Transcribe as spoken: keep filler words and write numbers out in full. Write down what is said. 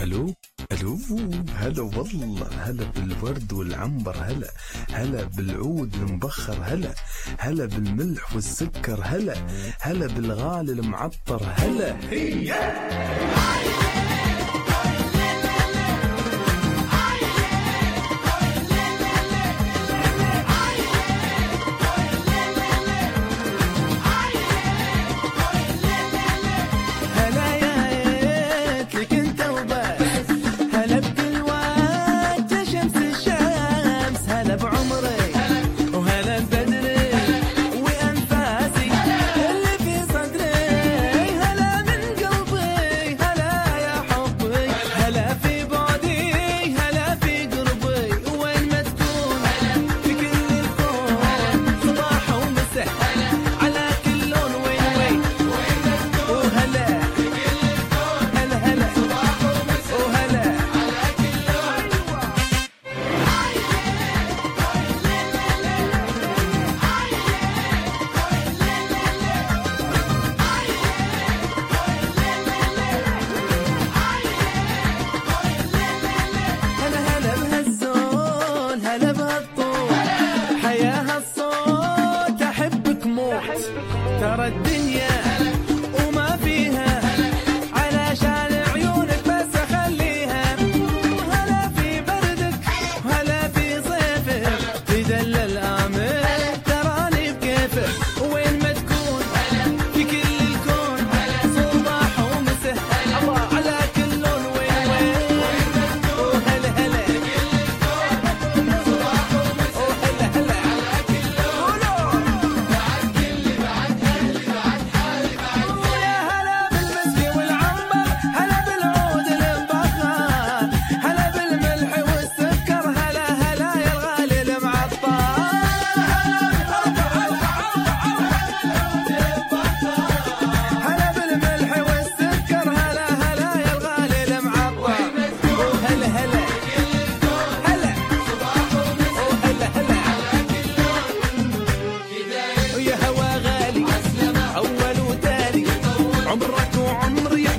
الو الو هلا والله، هلا بالورد والعنبر، هلا هلا بالعود المبخر، هلا هلا بالملح والسكر، هلا هلا بالغالي المعطر، هلا هي ترى الدنيا وما فيها علشان عيونك بس أخليها، هلا في بردك هلا في صيفك تدلل آمن تراني بكيفك، وين ما تكون في كل الكون صباح ومساء على كل لون، وين وين وهلا هلا صباح ومساء وهلا هلا على كل لون، بعد كل بعد عمرك وعمري